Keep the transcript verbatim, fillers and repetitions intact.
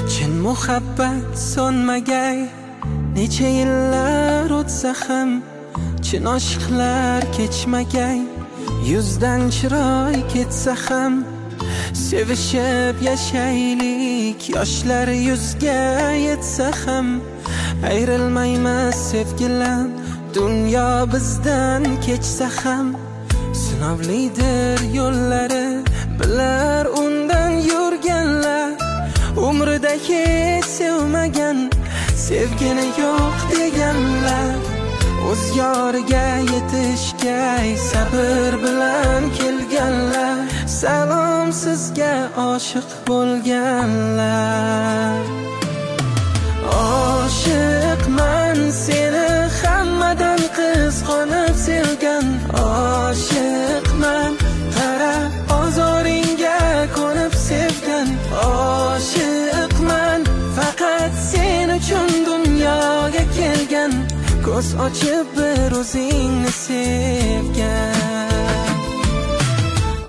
chin muhabbat so'nmagay, necha yillar o'tsa ham chin oshiqlar kechmagay, yuzdan chiroy ketsa ham sevishib yashaylik, yoshlar yuzga yetsa ham ayrilmaymiz sevgilar, dunyo bizdan kechsa ham sinovlidir yo'llari, bilar undan yurganlar umrida hech sevmagan, sevgini yo'q deganlar, o'z yoriga yetishga sabr bilan kelganlar, salom sizga oshiq bo'lganlar. Oshiqman seni hammadan qizg'onib sevgan, oshiqman qara ozoringga ko'nib sevgan, oshiqman faqat sen uchun dunyoga kelgan, ko'z ochib bir o'zingni sev.